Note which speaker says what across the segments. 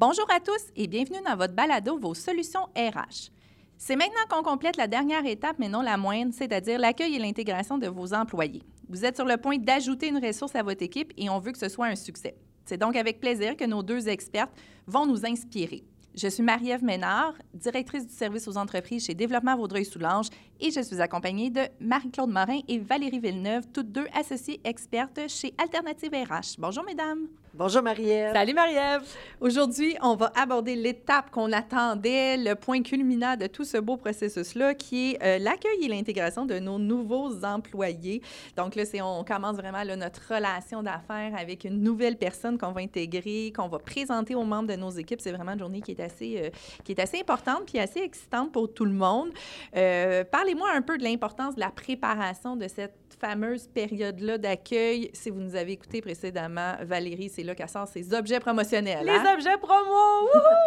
Speaker 1: Bonjour à tous et bienvenue dans votre balado Vos solutions RH. C'est maintenant qu'on complète la dernière étape, mais non la moindre, c'est-à-dire l'accueil et l'intégration de vos employés. Vous êtes sur le point d'ajouter une ressource à votre équipe et on veut que ce soit un succès. C'est donc avec plaisir que nos deux expertes vont nous inspirer. Je suis Marie-Ève Ménard, directrice du service aux entreprises chez Développement Vaudreuil-Soulanges et je suis accompagnée de Marie-Claude Morin et Valérie Villeneuve, toutes deux associées expertes chez Alternative RH. Bonjour, mesdames.
Speaker 2: Bonjour Marie-Ève.
Speaker 3: Salut Marie-Ève.
Speaker 1: Aujourd'hui, on va aborder l'étape qu'on attendait, le point culminant de tout ce beau processus-là, qui est l'accueil et l'intégration de nos nouveaux employés. Donc là, on commence vraiment là, notre relation d'affaires avec une nouvelle personne qu'on va intégrer, qu'on va présenter aux membres de nos équipes. C'est vraiment une journée qui est assez importante puis assez excitante pour tout le monde. Parlez-moi un peu de l'importance de la préparation de cette fameuse période-là d'accueil. Si vous nous avez écouté précédemment, Valérie, c'est là qu'elle sort ses objets promotionnels.
Speaker 3: Les objets promo!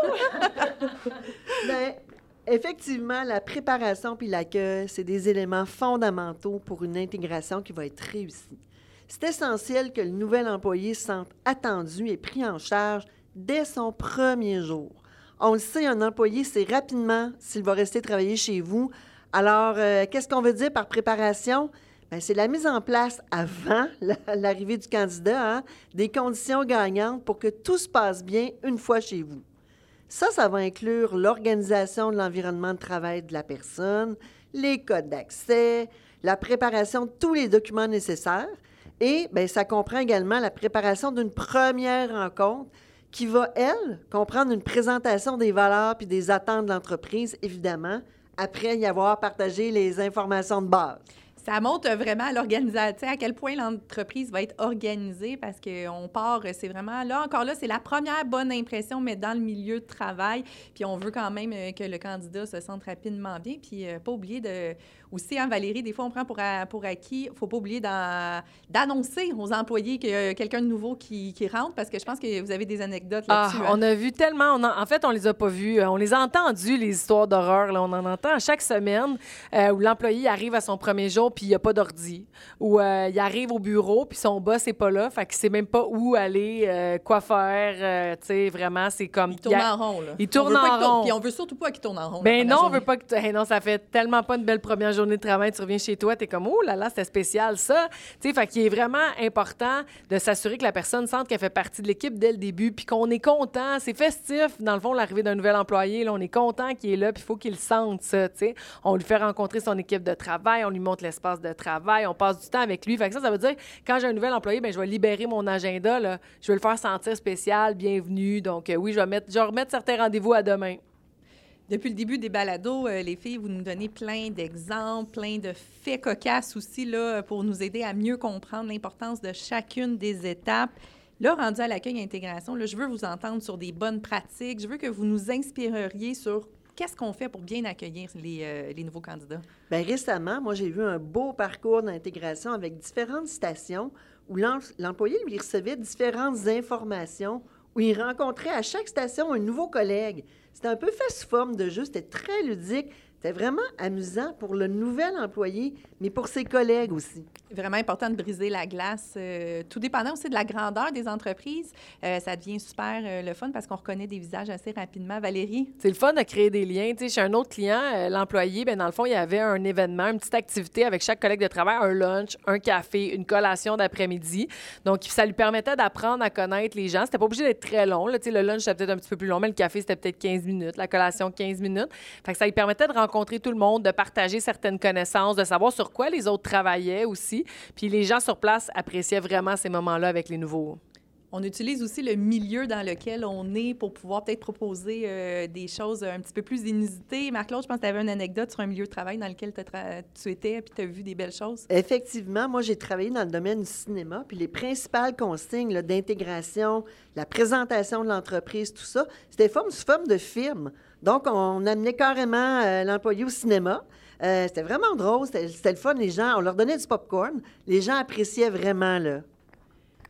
Speaker 2: Bien, effectivement, la préparation puis l'accueil, c'est des éléments fondamentaux pour une intégration qui va être réussie. C'est essentiel que le nouvel employé se sente attendu et pris en charge dès son premier jour. On le sait, un employé sait rapidement s'il va rester travailler chez vous. Alors, qu'est-ce qu'on veut dire par préparation? Bien, c'est la mise en place avant l'arrivée du candidat, des conditions gagnantes pour que tout se passe bien une fois chez vous. Ça va inclure l'organisation de l'environnement de travail de la personne, les codes d'accès, la préparation de tous les documents nécessaires et bien, ça comprend également la préparation d'une première rencontre qui va, elle, comprendre une présentation des valeurs puis des attentes de l'entreprise, évidemment, après y avoir partagé les informations de base.
Speaker 1: Ça montre vraiment à l'organisation, à quel point l'entreprise va être organisée parce qu'on part, c'est vraiment, là, encore là, c'est la première bonne impression, mais dans le milieu de travail. Puis on veut quand même que le candidat se sente rapidement bien. Puis pas oublier de... Aussi, Valérie, des fois, on prend pour acquis, il ne faut pas oublier d'annoncer aux employés qu'il y a quelqu'un de nouveau qui rentre parce que je pense que vous avez des anecdotes là-dessus.
Speaker 3: On a vu tellement... En fait, on les a pas vus. On les a entendus, les histoires d'horreur. Là. On en entend à chaque semaine où l'employé arrive à son premier jour puis il n'y a pas d'ordi. Ou il arrive au bureau puis son boss n'est pas là. Fait qu'il ne sait même pas où aller, quoi faire. Tu sais, vraiment, c'est comme...
Speaker 1: Il tourne en rond, là.
Speaker 3: Il tourne en rond.
Speaker 1: Puis on veut surtout pas qu'il tourne en rond.
Speaker 3: Ben non, on veut pas que... Hey, non, ça fait tellement pas une belle première journée de travail. Tu reviens chez toi, t'es comme, oh là là, c'était spécial, ça. Tu sais, fait qu'il est vraiment important de s'assurer que la personne sente qu'elle fait partie de l'équipe dès le début, puis qu'on est content. C'est festif, dans le fond, l'arrivée d'un nouvel employé. Là, on est content qu'il est là, puis il faut qu'il sente ça, tu sais. On lui fait rencontrer son équipe de travail, on lui montre l'espace de travail, on passe du temps avec lui. Fait que ça veut dire, quand j'ai un nouvel employé, bien, je vais libérer mon agenda, là. Je vais le faire sentir spécial, bienvenu. Donc, oui, je vais remettre certains rendez-vous à demain.
Speaker 1: Depuis le début des balados, les filles, vous nous donnez plein d'exemples, plein de faits cocasses aussi là, pour nous aider à mieux comprendre l'importance de chacune des étapes. Là, rendu à l'accueil et intégration, là, je veux vous entendre sur des bonnes pratiques. Je veux que vous nous inspireriez sur qu'est-ce qu'on fait pour bien accueillir les nouveaux candidats.
Speaker 2: Bien, récemment, moi, j'ai vu un beau parcours d'intégration avec différentes stations où l'employé lui recevait différentes informations, où il rencontrait à chaque station un nouveau collègue. C'était un peu fait sous forme de jeu, c'était très ludique. C'était vraiment amusant pour le nouvel employé, mais pour ses collègues aussi.
Speaker 1: Vraiment important de briser la glace. Tout dépendant aussi de la grandeur des entreprises, ça devient super le fun parce qu'on reconnaît des visages assez rapidement. Valérie?
Speaker 3: C'est le fun de créer des liens. Tu sais, chez un autre client, l'employé, bien, dans le fond, il y avait un événement, une petite activité avec chaque collègue de travail, un lunch, un café, une collation d'après-midi. Donc, ça lui permettait d'apprendre à connaître les gens. C'était pas obligé d'être très long. Là. Tu sais, le lunch, c'était peut-être un petit peu plus long, mais le café, c'était peut-être 15 minutes. La collation, 15 minutes. Fait que ça lui permettait de rencontrer tout le monde, de partager certaines connaissances, de savoir sur quoi les autres travaillaient aussi. Puis les gens sur place appréciaient vraiment ces moments-là avec les nouveaux.
Speaker 1: On utilise aussi le milieu dans lequel on est pour pouvoir peut-être proposer des choses un petit peu plus inusitées. Marc-Claude, je pense que tu avais une anecdote sur un milieu de travail dans lequel tu étais et tu as vu des belles choses.
Speaker 2: Effectivement, moi, j'ai travaillé dans le domaine du cinéma, puis les principales consignes là, d'intégration, la présentation de l'entreprise, tout ça, c'était sous forme de film. Donc, on amenait carrément l'employé au cinéma. C'était vraiment drôle, c'était le fun. Les gens, on leur donnait du popcorn. Les gens appréciaient vraiment, là.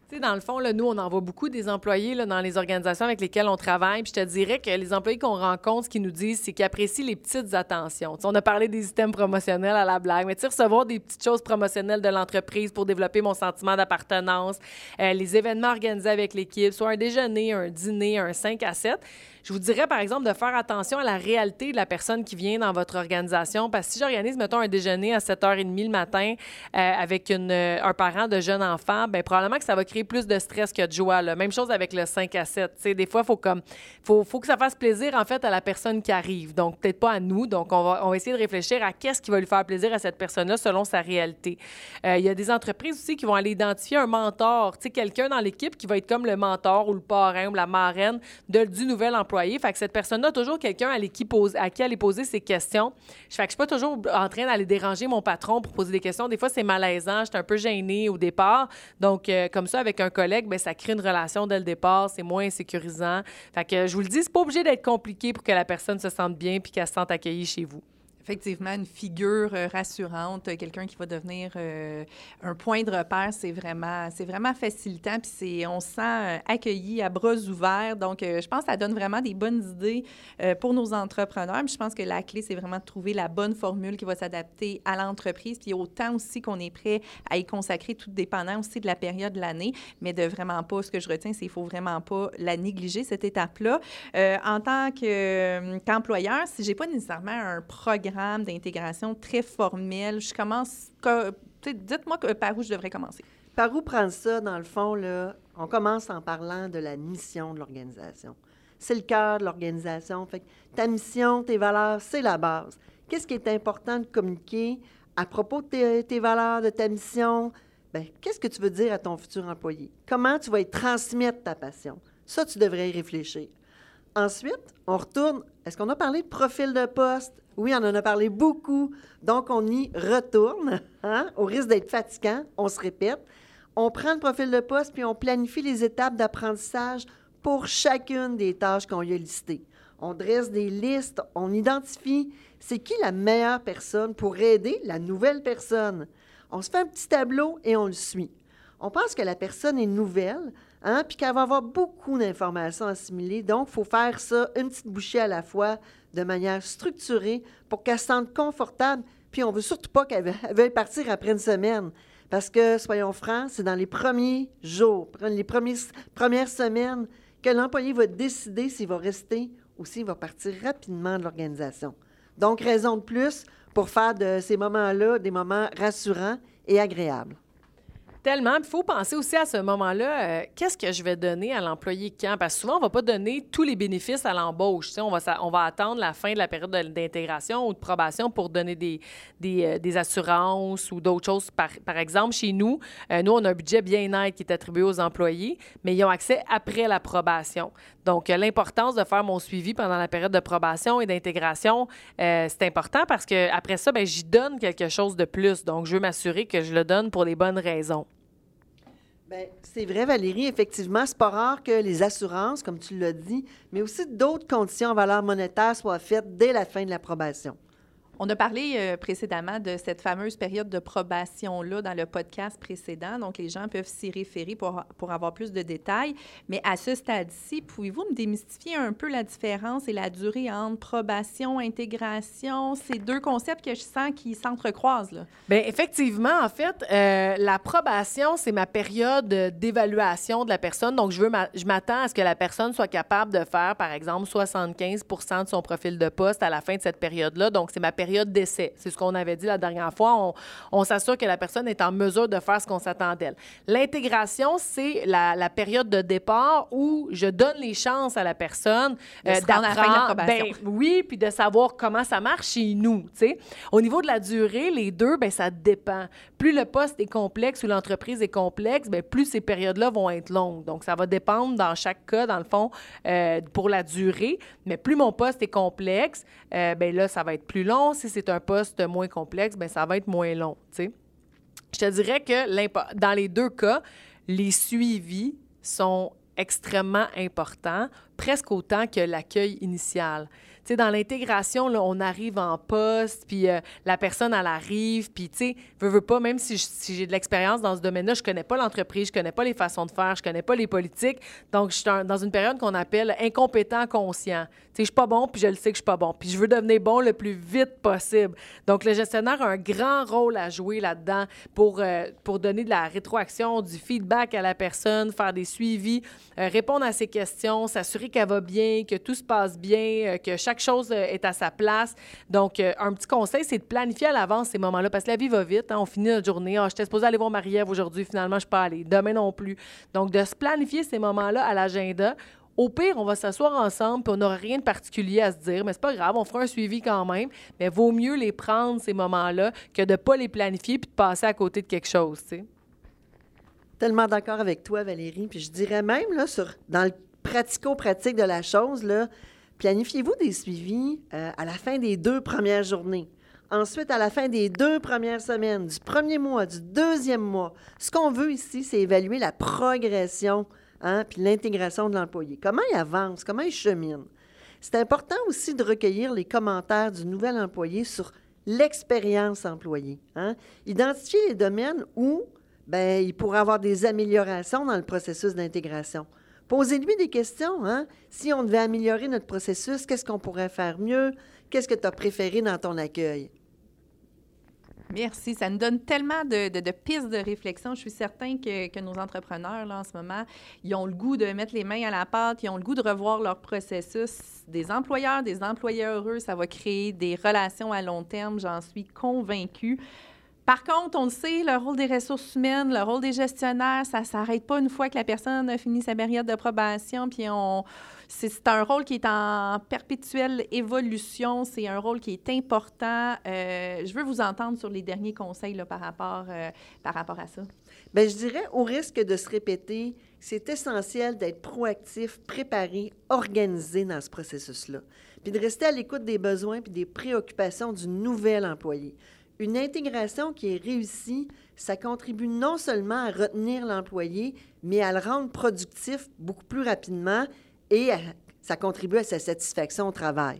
Speaker 3: Tu sais, dans le fond, là, nous, on en voit beaucoup des employés là, dans les organisations avec lesquelles on travaille. Puis je te dirais que les employés qu'on rencontre, ce qu'ils nous disent, c'est qu'ils apprécient les petites attentions. Tu sais, on a parlé des items promotionnels à la blague, mais tu sais, recevoir des petites choses promotionnelles de l'entreprise pour développer mon sentiment d'appartenance, les événements organisés avec l'équipe, soit un déjeuner, un dîner, un 5 à 7. Je vous dirais, par exemple, de faire attention à la réalité de la personne qui vient dans votre organisation. Parce que si j'organise, mettons, un déjeuner à 7h30 le matin avec un parent de jeune enfant, bien, probablement que ça va créer plus de stress que de joie, là. Même chose avec le 5 à 7. Tu sais, des fois, faut que ça fasse plaisir, en fait, à la personne qui arrive. Donc, peut-être pas à nous. Donc, on va essayer de réfléchir à qu'est-ce qui va lui faire plaisir à cette personne-là selon sa réalité. Il y a des entreprises aussi qui vont aller identifier un mentor. Tu sais, quelqu'un dans l'équipe qui va être comme le mentor ou le parrain ou la marraine du nouvel employé. Fait que cette personne-là a toujours quelqu'un à qui aller poser ses questions. Fait que je suis pas toujours en train d'aller déranger mon patron pour poser des questions. Des fois, c'est malaisant. J'étais un peu gênée au départ. Donc, comme ça, avec un collègue, bien, ça crée une relation dès le départ. C'est moins insécurisant. Fait que je vous le dis, c'est pas obligé d'être compliqué pour que la personne se sente bien puis qu'elle se sente accueillie chez vous.
Speaker 1: Effectivement, une figure rassurante, quelqu'un qui va devenir un point de repère, c'est vraiment facilitant. Puis on se sent accueilli à bras ouverts. Donc, je pense que ça donne vraiment des bonnes idées pour nos entrepreneurs. Puis je pense que la clé, c'est vraiment de trouver la bonne formule qui va s'adapter à l'entreprise. Puis autant aussi qu'on est prêt à y consacrer, tout dépendant aussi de la période de l'année, mais de vraiment pas, ce que je retiens, c'est qu'il ne faut vraiment pas la négliger, cette étape-là. En tant qu'employeur, si je n'ai pas nécessairement un programme d'intégration très formel, dites-moi par où je devrais commencer.
Speaker 2: Par où prendre ça, dans le fond, là? On commence en parlant de la mission de l'organisation. C'est le cœur de l'organisation. Fait que ta mission, tes valeurs, c'est la base. Qu'est-ce qui est important de communiquer à propos de tes valeurs, de ta mission? Bien, qu'est-ce que tu veux dire à ton futur employé? Comment tu vas y transmettre ta passion? Ça, tu devrais y réfléchir. Ensuite, on retourne. Est-ce qu'on a parlé de profil de poste? Oui, on en a parlé beaucoup. Donc, on y retourne, hein? Au risque d'être fatigant, on se répète. On prend le profil de poste puis on planifie les étapes d'apprentissage pour chacune des tâches qu'on y a listées. On dresse des listes, on identifie c'est qui la meilleure personne pour aider la nouvelle personne. On se fait un petit tableau et on le suit. On pense que la personne est nouvelle, hein, puis qu'elle va avoir beaucoup d'informations assimilées. Donc, il faut faire ça une petite bouchée à la fois, de manière structurée, pour qu'elle se sente confortable. Puis, on ne veut surtout pas qu'elle veuille partir après une semaine. Parce que, soyons francs, c'est dans les premiers jours, les premières semaines, que l'employé va décider s'il va rester ou s'il va partir rapidement de l'organisation. Donc, raison de plus pour faire de ces moments-là des moments rassurants et agréables.
Speaker 3: Tellement. Il faut penser aussi à ce moment-là, qu'est-ce que je vais donner à l'employé quand? Parce que souvent, on ne va pas donner tous les bénéfices à l'embauche. Tu sais, on va attendre la fin de la période d'intégration ou de probation pour donner des assurances ou d'autres choses. Par exemple, chez nous, on a un budget bien-être qui est attribué aux employés, mais ils ont accès après la probation. Donc, l'importance de faire mon suivi pendant la période de probation et d'intégration, c'est important parce qu'après ça, bien, j'y donne quelque chose de plus. Donc, je veux m'assurer que je le donne pour les bonnes raisons.
Speaker 2: Bien, c'est vrai, Valérie, effectivement, c'est pas rare que les assurances, comme tu l'as dit, mais aussi d'autres conditions en valeur monétaire soient faites dès la fin de la probation.
Speaker 1: On a parlé précédemment de cette fameuse période de probation-là dans le podcast précédent. Donc, les gens peuvent s'y référer pour avoir plus de détails. Mais à ce stade-ci, pouvez-vous me démystifier un peu la différence et la durée entre probation, intégration, ces deux concepts que je sens qui s'entrecroisent, là?
Speaker 3: Bien, effectivement, en fait, la probation, c'est ma période d'évaluation de la personne. Donc, je m'attends à ce que la personne soit capable de faire, par exemple, 75 % de son profil de poste à la fin de cette période-là. Donc, c'est ma période d'essai. C'est ce qu'on avait dit la dernière fois. On s'assure que la personne est en mesure de faire ce qu'on s'attend d'elle. L'intégration, c'est la période de départ où je donne les chances à la personne
Speaker 1: d'apprendre.
Speaker 3: Oui, puis de savoir comment ça marche chez nous. T'sais. Au niveau de la durée, les deux, bien, ça dépend. Plus le poste est complexe ou l'entreprise est complexe, bien, plus ces périodes-là vont être longues. Donc, ça va dépendre dans chaque cas, dans le fond, pour la durée. Mais plus mon poste est complexe, bien là, ça va être plus long. Si c'est un poste moins complexe, bien, ça va être moins long, tu sais. Je te dirais que dans les deux cas, les suivis sont extrêmement importants, presque autant que l'accueil initial. sais, dans l'intégration, là, on arrive en poste, puis la personne, elle arrive, puis tu sais, veux pas, même si j'ai de l'expérience dans ce domaine-là, je connais pas l'entreprise, je connais pas les façons de faire, je connais pas les politiques. Donc, je suis dans une période qu'on appelle incompétent conscient. Tu sais, je suis pas bon, puis je le sais que je suis pas bon. Puis je veux devenir bon le plus vite possible. Donc, le gestionnaire a un grand rôle à jouer là-dedans pour donner de la rétroaction, du feedback à la personne, faire des suivis, répondre à ses questions, s'assurer qu'elle va bien, que tout se passe bien, que chaque chose est à sa place. Donc, un petit conseil, c'est de planifier à l'avance ces moments-là, parce que la vie va vite. Hein, on finit notre journée. Ah, j'étais supposée aller voir Marie-Ève aujourd'hui, finalement, je ne suis pas allée. Demain non plus. Donc, de se planifier ces moments-là à l'agenda. Au pire, on va s'asseoir ensemble, puis on n'aura rien de particulier à se dire, mais c'est pas grave, on fera un suivi quand même, mais vaut mieux les prendre, ces moments-là, que de ne pas les planifier puis de passer à côté de quelque chose, tu sais.
Speaker 2: Tellement d'accord avec toi, Valérie. Puis je dirais même, là, dans le pratico-pratique de la chose, là, planifiez-vous des suivis à la fin des 2 premières journées. Ensuite, à la fin des 2 premières semaines, du premier mois, du deuxième mois. Ce qu'on veut ici, c'est évaluer la progression, puis l'intégration de l'employé. Comment il avance, comment il chemine. C'est important aussi de recueillir les commentaires du nouvel employé sur l'expérience employée. Identifier les domaines où il pourrait avoir des améliorations dans le processus d'intégration. Posez-lui des questions. Si on devait améliorer notre processus, qu'est-ce qu'on pourrait faire mieux? Qu'est-ce que tu as préféré dans ton accueil?
Speaker 1: Merci. Ça nous donne tellement de pistes de réflexion. Je suis certaine que nos entrepreneurs, là, en ce moment, ils ont le goût de mettre les mains à la pâte, ils ont le goût de revoir leur processus. Des employeurs, des employés heureux, ça va créer des relations à long terme, j'en suis convaincue. Par contre, on le sait, le rôle des ressources humaines, le rôle des gestionnaires, ça ne s'arrête pas une fois que la personne a fini sa période de probation, puis c'est un rôle qui est en perpétuelle évolution, c'est un rôle qui est important. Je veux vous entendre sur les derniers conseils là, par rapport à ça.
Speaker 2: Bien, je dirais, au risque de se répéter, c'est essentiel d'être proactif, préparé, organisé dans ce processus-là, puis de rester à l'écoute des besoins puis des préoccupations du nouvel employé. Une intégration qui est réussie, ça contribue non seulement à retenir l'employé, mais à le rendre productif beaucoup plus rapidement et ça contribue à sa satisfaction au travail.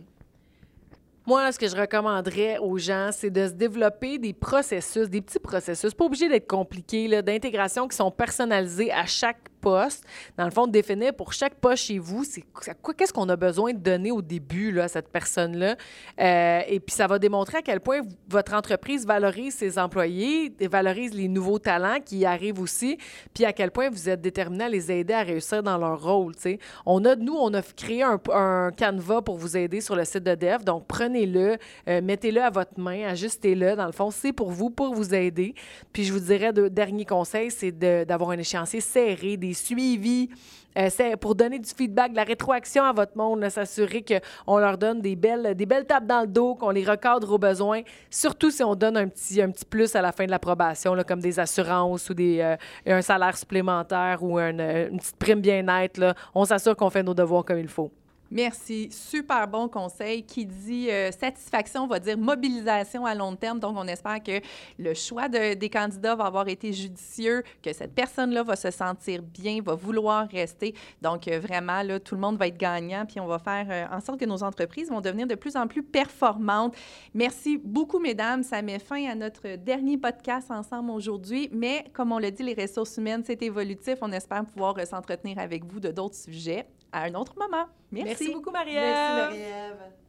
Speaker 3: Moi, là, ce que je recommanderais aux gens, c'est de se développer des processus, des petits processus, pas obligés d'être compliqués, là, d'intégration qui sont personnalisés à chaque poste. Dans le fond, de définir pour chaque poste chez vous, qu'est-ce qu'on a besoin de donner au début là, à cette personne-là. Et puis, ça va démontrer à quel point votre entreprise valorise ses employés, valorise les nouveaux talents qui arrivent aussi, puis à quel point vous êtes déterminé à les aider à réussir dans leur rôle. T'sais. On a créé un canevas pour vous aider sur le site de Dev. Donc, prenez-le, mettez-le à votre main, ajustez-le. Dans le fond, c'est pour vous aider. Puis, je vous dirais, dernier conseil, c'est d'avoir un échéancier serré, des suivis, c'est pour donner du feedback, de la rétroaction à votre monde, là, s'assurer qu'on leur donne des belles tapes dans le dos, qu'on les recadre aux besoins, surtout si on donne un petit plus à la fin de l'approbation, là, comme des assurances ou un salaire supplémentaire ou une petite prime bien-être. Là, on s'assure qu'on fait nos devoirs comme il faut.
Speaker 1: Merci. Super bon conseil. Qui dit satisfaction va dire mobilisation à long terme. Donc, on espère que le choix des candidats va avoir été judicieux, que cette personne-là va se sentir bien, va vouloir rester. Donc, vraiment, là, tout le monde va être gagnant. Puis, on va faire en sorte que nos entreprises vont devenir de plus en plus performantes. Merci beaucoup, mesdames. Ça met fin à notre dernier podcast ensemble aujourd'hui. Mais, comme on l'a dit, les ressources humaines, c'est évolutif. On espère pouvoir s'entretenir avec vous de d'autres sujets à un autre moment. Merci.
Speaker 3: Merci beaucoup, Marie-Ève.
Speaker 2: Merci, Marie-Ève.